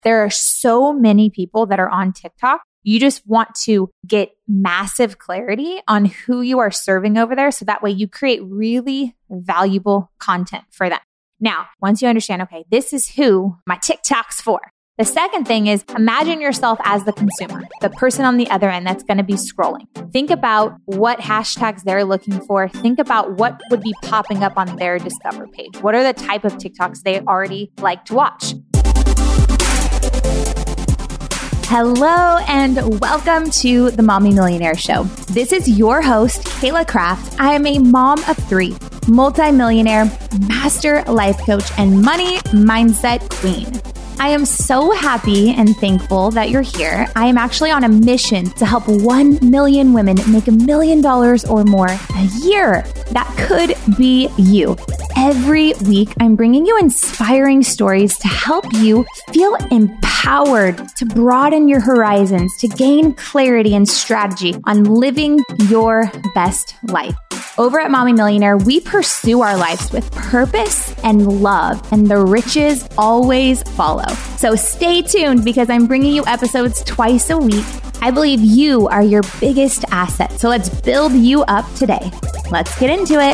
There are so many people that are on TikTok. You just want to get massive clarity on who you are serving over there. So that way you create really valuable content for them. Now, once you understand, okay, this is who my TikTok's for. The second thing is imagine yourself as the consumer, the person on the other end that's going to be scrolling. Think about what hashtags they're looking for. Think about what would be popping up on their Discover page. What are the type of TikToks they already like to watch? Hello and welcome to the Mommy Millionaire Show. This is your host, Kayla Kraft. I am a mom of three, multi-millionaire, master life coach, and money mindset queen. I am so happy and thankful that you're here. I am actually on a mission to help 1 million women make $1 million or more a year. That could be you. Every week, I'm bringing you inspiring stories to help you feel empowered, to broaden your horizons, to gain clarity and strategy on living your best life. Over at Mommy Millionaire, we pursue our lives with purpose and love, and the riches always follow. So stay tuned because I'm bringing you episodes twice a week. I believe you are your biggest asset. So let's build you up today. Let's get into it.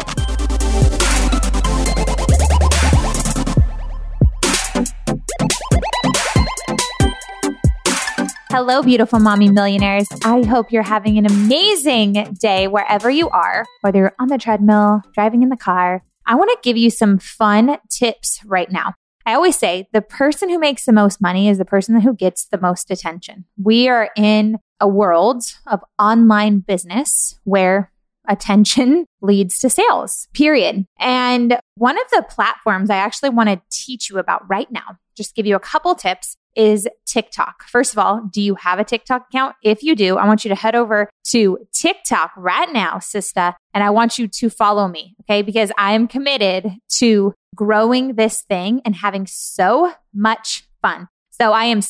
Hello, beautiful mommy millionaires. I hope you're having an amazing day wherever you are, whether you're on the treadmill, driving in the car. I want to give you some fun tips right now. I always say the person who makes the most money is the person who gets the most attention. We are in a world of online business where attention leads to sales, period. And one of the platforms I actually want to teach you about right now, just give you a couple tips, is TikTok. First of all, do you have a TikTok account? If you do, I want you to head over to TikTok right now, sister, and I want you to follow me, okay? Because I am committed to growing this thing and having so much fun. So I am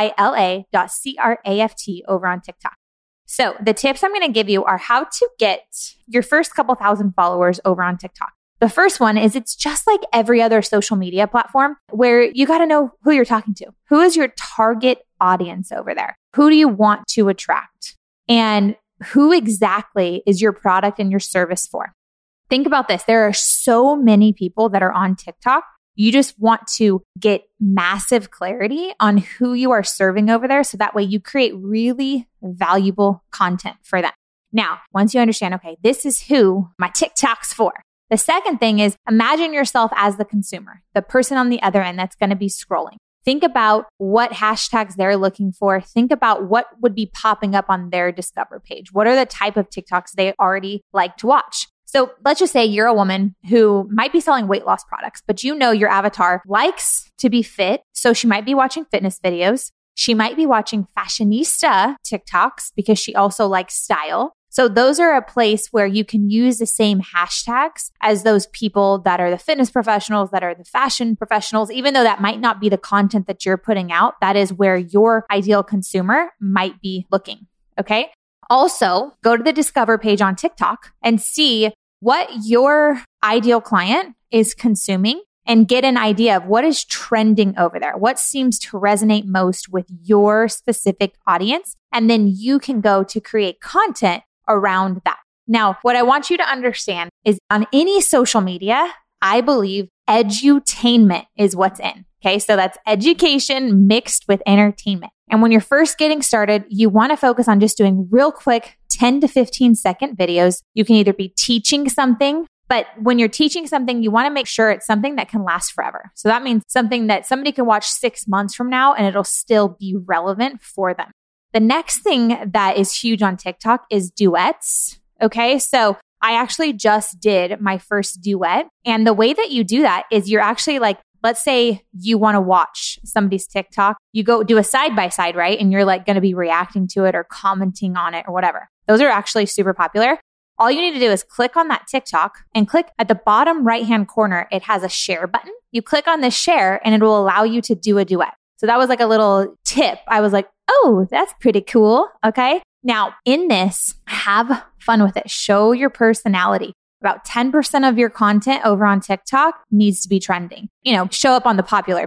CAYLA.CRAFT over on TikTok. So the tips I'm going to give you are how to get your first couple thousand followers over on TikTok. The first one is it's just like every other social media platform where you got to know who you're talking to. Who is your target audience over there? Who do you want to attract? And who exactly is your product and your service for? Think about this. There are so many people that are on TikTok. You just want to get massive clarity on who you are serving over there. So that way you create really valuable content for them. Now, once you understand, okay, this is who my TikTok's for. The second thing is imagine yourself as the consumer, the person on the other end that's going to be scrolling. Think about what hashtags they're looking for. Think about what would be popping up on their Discover page. What are the type of TikToks they already like to watch? So let's just say you're a woman who might be selling weight loss products, but you know your avatar likes to be fit. So she might be watching fitness videos. She might be watching fashionista TikToks because she also likes style. So those are a place where you can use the same hashtags as those people that are the fitness professionals, that are the fashion professionals, even though that might not be the content that you're putting out. That is where your ideal consumer might be looking. Okay. Also, go to the Discover page on TikTok and see what your ideal client is consuming and get an idea of what is trending over there. What seems to resonate most with your specific audience. And then you can go to create content around that. Now, what I want you to understand is on any social media, I believe edutainment is what's in. Okay. So that's education mixed with entertainment. And when you're first getting started, you want to focus on just doing real quick 10 to 15 second videos. You can either be teaching something, but when you're teaching something, you want to make sure it's something that can last forever. So that means something that somebody can watch 6 months from now and it'll still be relevant for them. The next thing that is huge on TikTok is duets. Okay. So I actually just did my first duet. And the way that you do that is you're actually like, let's say you want to watch somebody's TikTok. You go do a side by side, right? And you're like going to be reacting to it or commenting on it or whatever. Those are actually super popular. All you need to do is click on that TikTok and click at the bottom right-hand corner. It has a share button. You click on this share and it will allow you to do a duet. So that was like a little tip. I was like, oh, that's pretty cool. Okay. Now in this, have fun with it. Show your personality. About 10% of your content over on TikTok needs to be trending. Show up on the popular page.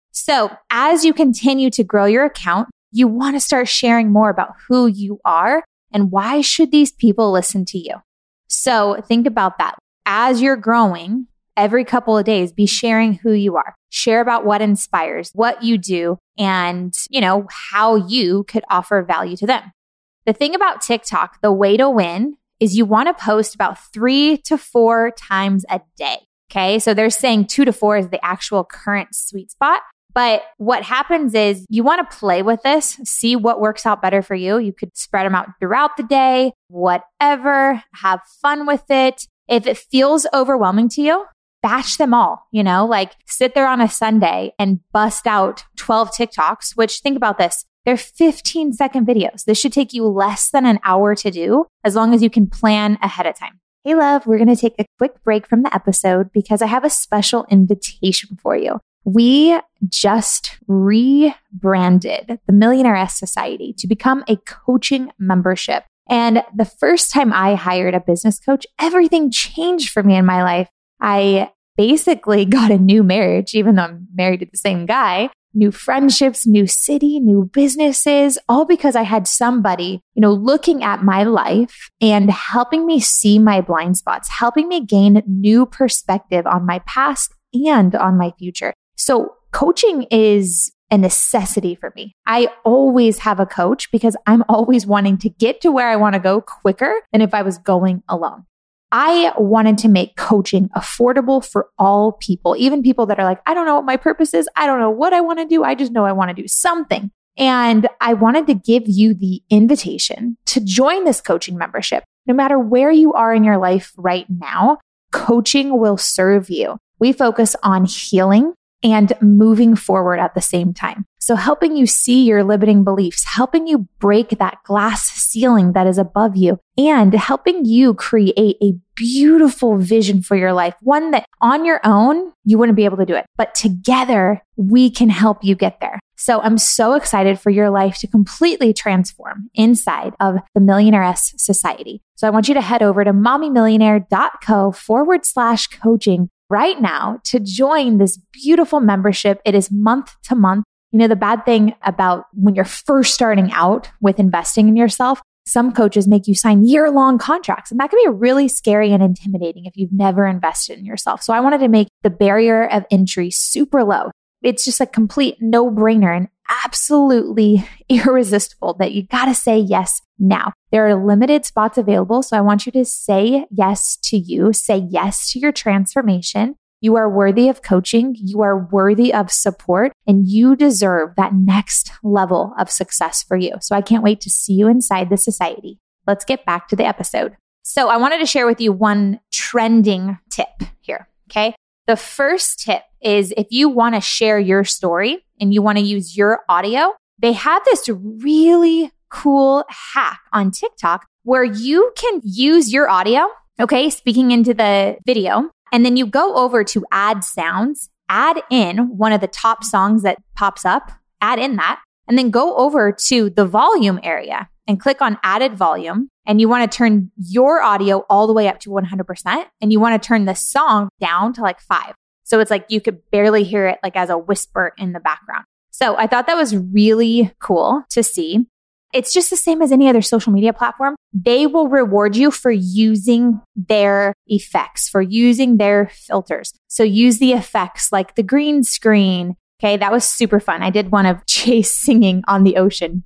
So as you continue to grow your account, you want to start sharing more about who you are and why should these people listen to you. So think about that. As you're growing, every couple of days, be sharing who you are. Share about what inspires, what you do, and, how you could offer value to them. The thing about TikTok, the way to win is you want to post about 3 to 4 times a day. Okay. So they're saying 2 to 4 is the actual current sweet spot. But what happens is you want to play with this, see what works out better for you. You could spread them out throughout the day, whatever, have fun with it. If it feels overwhelming to you, batch them all, like sit there on a Sunday and bust out 12 TikToks, which think about this. They're 15-second videos. This should take you less than an hour to do as long as you can plan ahead of time. Hey, love, we're going to take a quick break from the episode because I have a special invitation for you. We just rebranded the Millionaire Society to become a coaching membership. And the first time I hired a business coach, everything changed for me in my life. I basically got a new marriage, even though I'm married to the same guy, new friendships, new city, new businesses, all because I had somebody, looking at my life and helping me see my blind spots, helping me gain new perspective on my past and on my future. So coaching is a necessity for me. I always have a coach because I'm always wanting to get to where I want to go quicker than if I was going alone. I wanted to make coaching affordable for all people, even people that are like, I don't know what my purpose is. I don't know what I want to do. I just know I want to do something. And I wanted to give you the invitation to join this coaching membership. No matter where you are in your life right now, coaching will serve you. We focus on healing and moving forward at the same time. So helping you see your limiting beliefs, helping you break that glass ceiling that is above you, and helping you create a beautiful vision for your life. One that on your own, you wouldn't be able to do it, but together we can help you get there. So I'm so excited for your life to completely transform inside of the Millionaire Society. So I want you to head over to mommymillionaire.co/coaching right now to join this beautiful membership. It is month to month. The bad thing about when you're first starting out with investing in yourself, some coaches make you sign year-long contracts, and that can be really scary and intimidating if you've never invested in yourself. So I wanted to make the barrier of entry super low. It's just a complete no-brainer and absolutely irresistible that you got to say yes now. There are limited spots available, so I want you to say yes to you, say yes to your transformation. You are worthy of coaching, you are worthy of support, and you deserve that next level of success for you. So I can't wait to see you inside the society. Let's get back to the episode. So I wanted to share with you one trending tip here, okay? The first tip is if you want to share your story and you want to use your audio, they have this really cool hack on TikTok where you can use your audio, okay, speaking into the video, and then you go over to add sounds, add in one of the top songs that pops up, add in that, and then go over to the volume area and click on added volume. And you want to turn your audio all the way up to 100%. And you want to turn the song down to like 5. So it's like you could barely hear it like as a whisper in the background. So I thought that was really cool to see. It's just the same as any other social media platform. They will reward you for using their effects, for using their filters. So use the effects like the green screen. Okay, that was super fun. I did one of Chase singing on the ocean.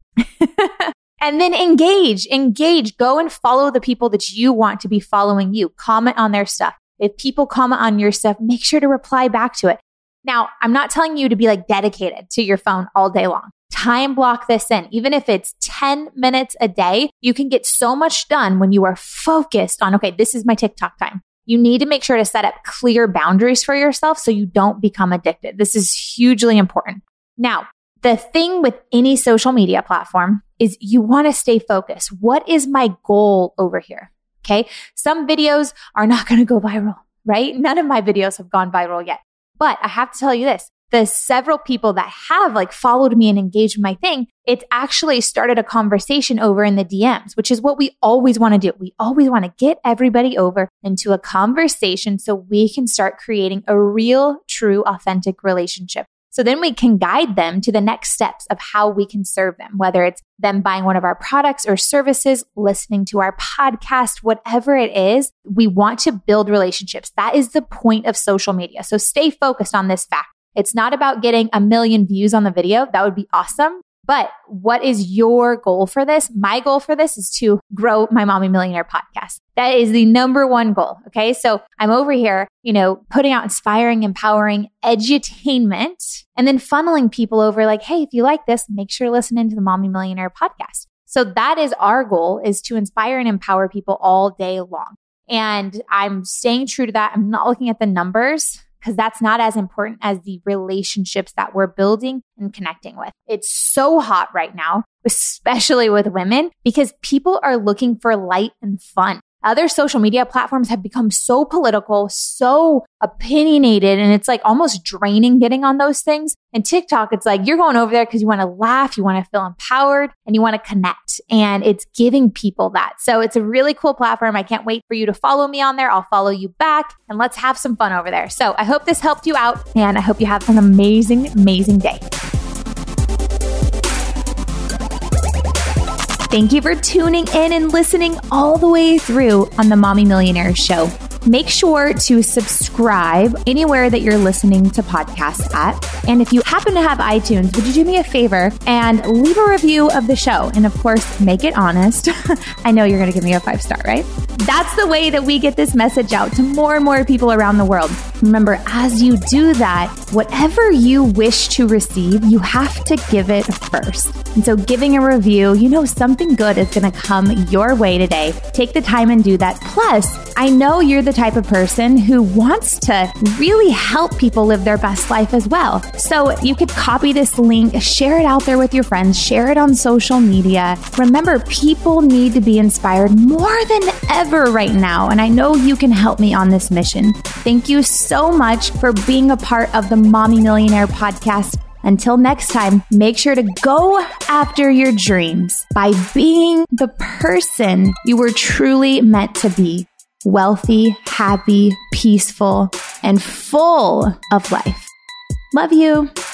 And then engage, go and follow the people that you want to be following you. Comment on their stuff. If people comment on your stuff, make sure to reply back to it. Now, I'm not telling you to be like dedicated to your phone all day long. Time block this in. Even if it's 10 minutes a day, you can get so much done when you are focused on, okay, this is my TikTok time. You need to make sure to set up clear boundaries for yourself so you don't become addicted. This is hugely important. Now, the thing with any social media platform is you want to stay focused. What is my goal over here? Okay. Some videos are not going to go viral, right? None of my videos have gone viral yet. But I have to tell you this, the several people that have like followed me and engaged with my thing, it's actually started a conversation over in the DMs, which is what we always want to do. We always want to get everybody over into a conversation so we can start creating a real, true, authentic relationship. So then we can guide them to the next steps of how we can serve them, whether it's them buying one of our products or services, listening to our podcast, whatever it is. We want to build relationships. That is the point of social media. So stay focused on this fact. It's not about getting 1 million views on the video. That would be awesome. But what is your goal for this? My goal for this is to grow my Mommy Millionaire podcast. That is the number one goal. Okay. So I'm over here, putting out inspiring, empowering edutainment and then funneling people over like, hey, if you like this, make sure to listen into the Mommy Millionaire podcast. So that is our goal, is to inspire and empower people all day long. And I'm staying true to that. I'm not looking at the numbers, because that's not as important as the relationships that we're building and connecting with. It's so hot right now, especially with women, because people are looking for light and fun. Other social media platforms have become so political, so opinionated, and it's like almost draining getting on those things. And TikTok, it's like you're going over there because you want to laugh, you want to feel empowered, and you want to connect. And it's giving people that. So it's a really cool platform. I can't wait for you to follow me on there. I'll follow you back, and let's have some fun over there. So I hope this helped you out, and I hope you have an amazing, amazing day. Thank you for tuning in and listening all the way through on the Mommy Millionaire Show. Make sure to subscribe anywhere that you're listening to podcasts at. And if you happen to have iTunes, would you do me a favor and leave a review of the show? And of course, make it honest. I know you're going to give me a 5-star, right? That's the way that we get this message out to more and more people around the world. Remember, as you do that, whatever you wish to receive, you have to give it first. And so giving a review, something good is going to come your way today. Take the time and do that. Plus, I know you're the type of person who wants to really help people live their best life as well. So you could copy this link, share it out there with your friends, share it on social media. Remember, people need to be inspired more than ever right now. And I know you can help me on this mission. Thank you so much for being a part of the Mommy Millionaire podcast. Until next time, make sure to go after your dreams by being the person you were truly meant to be. Wealthy, happy, peaceful, and full of life. Love you.